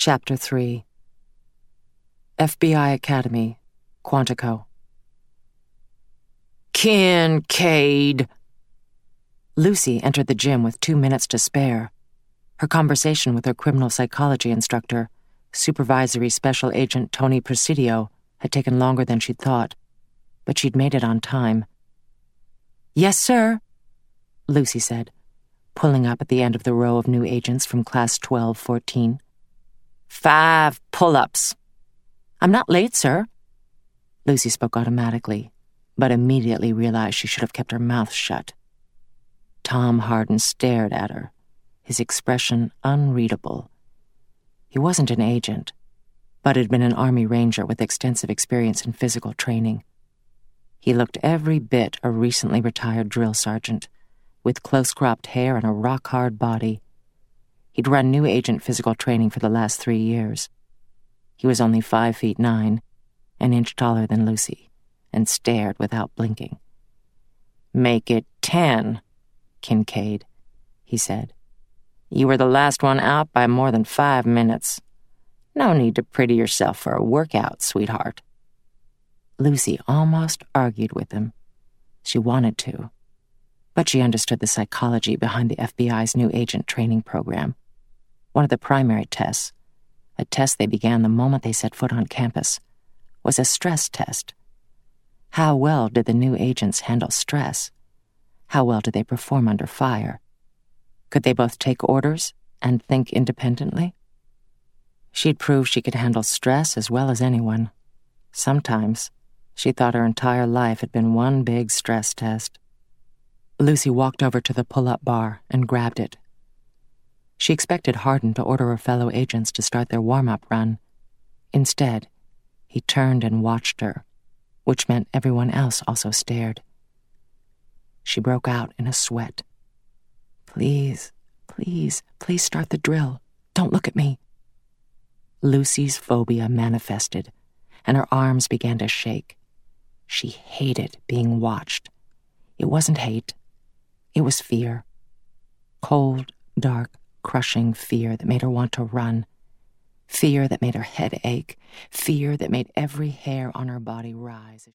Chapter 3. FBI Academy, Quantico. Kincaid! Lucy entered the gym with 2 minutes to spare. Her conversation with her criminal psychology instructor, Supervisory Special Agent Tony Presidio, had taken longer than she'd thought, but she'd made it on time. "Yes, sir," Lucy said, pulling up at the end of the row of new agents from Class 1214. 5 pull-ups. "I'm not late, sir." Lucy spoke automatically, but immediately realized she should have kept her mouth shut. Tom Harden stared at her, his expression unreadable. He wasn't an agent, but had been an Army Ranger with extensive experience in physical training. He looked every bit a recently retired drill sergeant, with close-cropped hair and a rock-hard body. He'd run new agent physical training for the last 3 years. He was only 5'9", an inch taller than Lucy, and stared without blinking. "Make it 10, Kincaid," he said. "You were the last one out by more than 5 minutes. No need to pretty yourself for a workout, sweetheart." Lucy almost argued with him. She wanted to, but she understood the psychology behind the FBI's new agent training program. One of the primary tests, a test they began the moment they set foot on campus, was a stress test. How well did the new agents handle stress? How well did they perform under fire? Could they both take orders and think independently? She'd proved she could handle stress as well as anyone. Sometimes, she thought her entire life had been one big stress test. Lucy walked over to the pull-up bar and grabbed it. She expected Harden to order her fellow agents to start their warm-up run. Instead, he turned and watched her, which meant everyone else also stared. She broke out in a sweat. "Please, please, please start the drill. Don't look at me." Lucy's phobia manifested, and her arms began to shake. She hated being watched. It wasn't hate. It was fear. Cold, dark, crushing fear that made her want to run. Fear that made her head ache. Fear that made every hair on her body rise.